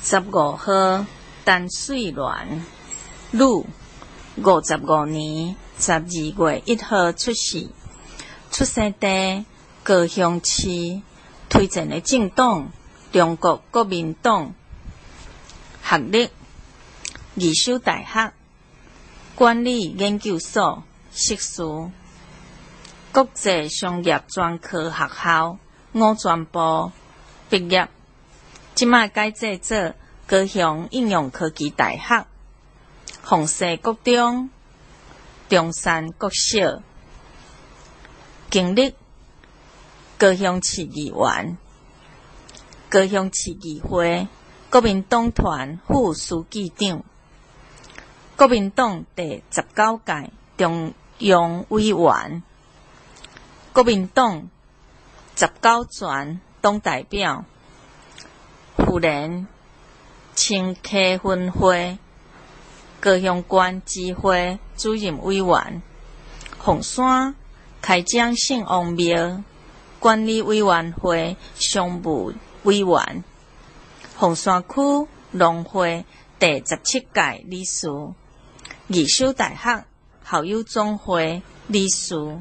15號陳水鸞，女，55年12月1號出世，出生地高雄市，推薦的政黨中國國民黨，學歷義修大學管理研究所碩士，國際商業專科學校五專部畢業，即馬改制做高雄應用科技大學鳳西國中、中山國小，經歷高雄市議員、高雄市議會國民黨團副書記長、國民黨第19屆中央委員、國民黨19全黨代表、婦聯青客分會高雄縣支會主任委員、鳳山開漳聖王廟管理委員會常務委員、鳳山區農會第17屆理事、義修大學校友總會理事。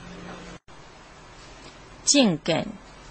政見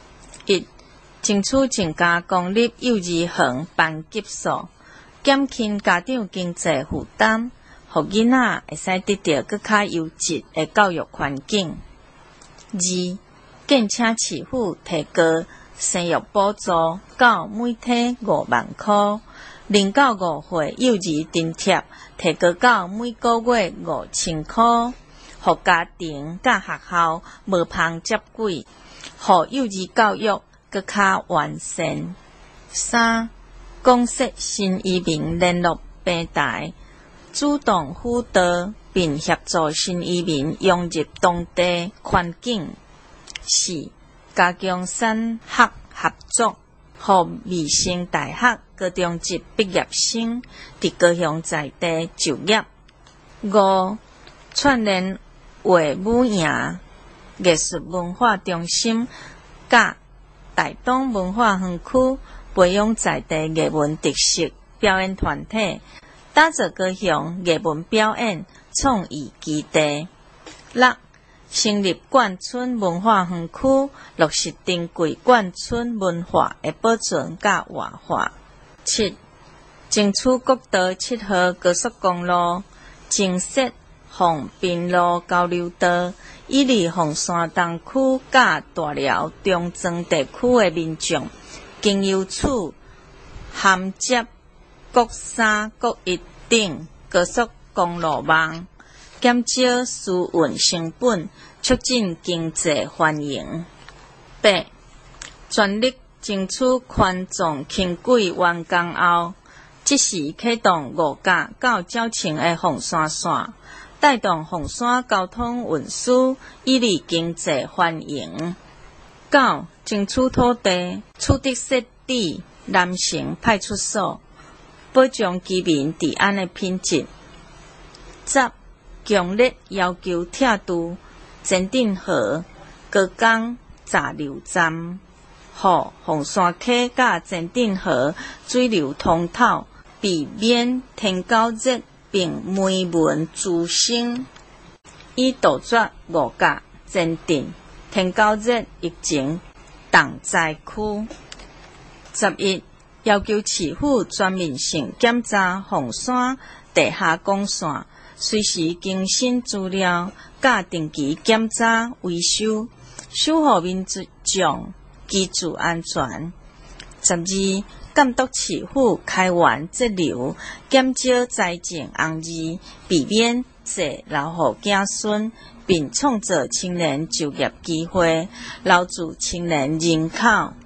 1，爭取增加公立幼兒園班級數，減輕家長經濟負擔，讓囡仔會使得到更加優質的教育環境。2，建請市府提高生育補助到每體5萬塊，0到5歲幼兒津貼提高到每個月5000塊，讓家庭甲學校無縫接軌，讓幼兒教育更加完善。3，公設新移民聯絡平台，主動輔導並協助新移民融入當地環境。4，加強產學合作，讓未升大學高中職畢業生在高雄在地就業。5，串聯畫舞營藝術文化中心甲大東文化園區，培養在地藝文特色表演團體，打造高雄藝文表演創意基地。6，成立眷村文化園區，落實珍貴眷村文化的保存甲活化。7，爭取國道7號高速公路增設鳳濱路交流道，以利鳳山東區甲大寮中正地區的民眾，經由此銜接國3、國1等高速公路網，減少輸運成本，促進經濟繁榮。8，全力爭取環狀輕軌完工後，即時啟動5甲到鳥青的鳳山線，帶動鳳山交通運輸，以利經濟繁榮。9，爭取土地取得設置南城派出所，保障居民治安的品質。10，強烈要求拆除前鎮河高工雜流站，讓鳳山溪甲前鎮河水流通透，避免天高熱並霉蚊滋生，以杜絕5甲前鎮天高熱疫情重災區。11，要求市府全面性檢查鳳山地下幹線，隨時更新資料，甲定期檢查維修，守護民眾居住安全。12，監督市府開源節流，減少財政紅利，避免濟留予子孫，並創造青年就業機會，留住青年人口。